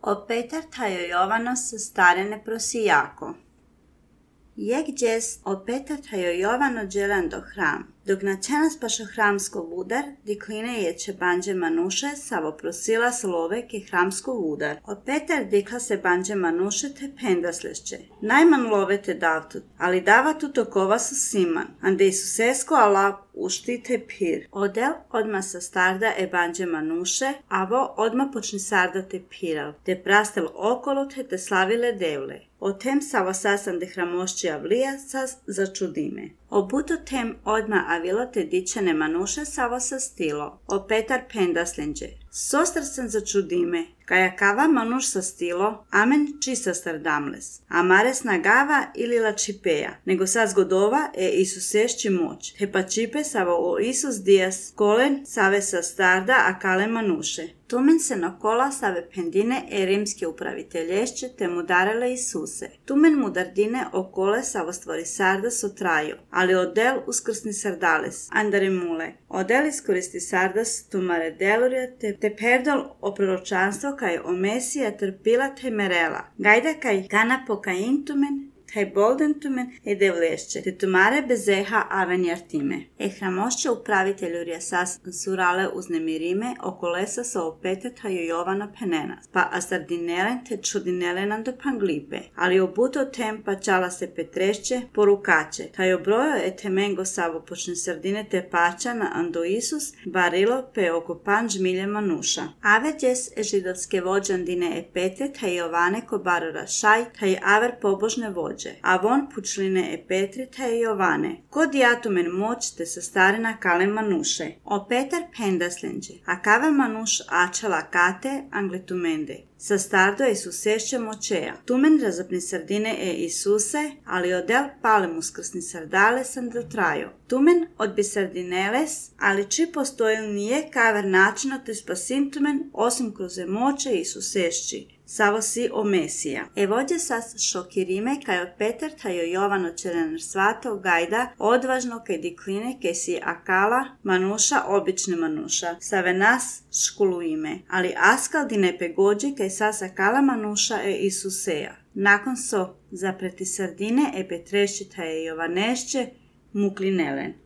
O Petar tajo Jovanos starene prosijako. Jak džes o Petar tajo Jovano dželan do hram. Dok načenas pašo hramsko vudar, dikline ječe banđe manuše, savo prosila slove ke hramsko vudar. O Petar dikla se banđe manuše te pendaslešće. Najman love te davtut, ali davatu tokova su siman, ande su sesko ala uštite pir. Odel odma sa starda e banđe manuše, avo odma počni sarda te piral, te prastel okolo te slavile devle. O tem savo sasan de hramošći avlija sas začudime. Obuto tem odma avilo te dičene manuše savo sa stilo. O Petar pendaslenđe. Sostar sam začudime. Kaja kava manuš sa stilo, amen čisa stardamles. Amares nagava ili la čipeja. Nego sa zgodova Isusešći moć. Te pa čipe savo o Isus dijas kolen save sa starda a kale manuše. Tumen se na kola save pendine rimske upravitelješće te mu darele Isuse. Tumen mu dardine okole savo stvori sarda so traju, ali odel uskrsni sardales, andare mule. Odel iskoristi sardas tumare delurja te perdol o proročanstvo kaj o Mesija trpila te merela. Gajda kaj kana pokaintumen, kaj boldentumen devlešće, te tumare bezeha avenjartime. Hramošće upravitelju rjasas surale uznemirime okolesa sa opetet haju Jovana penenas, pa astardinelen te čudinelenan do panglipe, ali obuto tem pa čala se petrešće porukače, taj obrojo temengo savo počne sardine te pača na ando Isus barilo pe oko pan žmilje manuša. Averđes židovske vođandine petet haj Jovane ko barora šaj, taj aver pobožne vođe. A von pučline Petri te Jovane. Kod jatumen moć te sa starina kale manuše. O Petar pendaslenđe. A kave manuš ačala kate angletumende. Sa stardo Isusešće moćeja. Tumen razapni sardine Isuse, ali odel palem uskrsni sardale sam do trajo. Tumen odbi sardineles, ali či postojil nije kaver načino te spasintumen osim kroz moće Isusešći. Savo si o Mesija. Vođe sas šokirime kaj o Petar tajo Jovano čerenar svato gajda odvažno kaj dikline kaj si akala manuša obične manuša. Save nas škulu ime. Ali askal di ne pegođi kaj sas akala manuša Isuseja. Nakon so zapreti sardine petrešće taje Jovanešće muklinelen.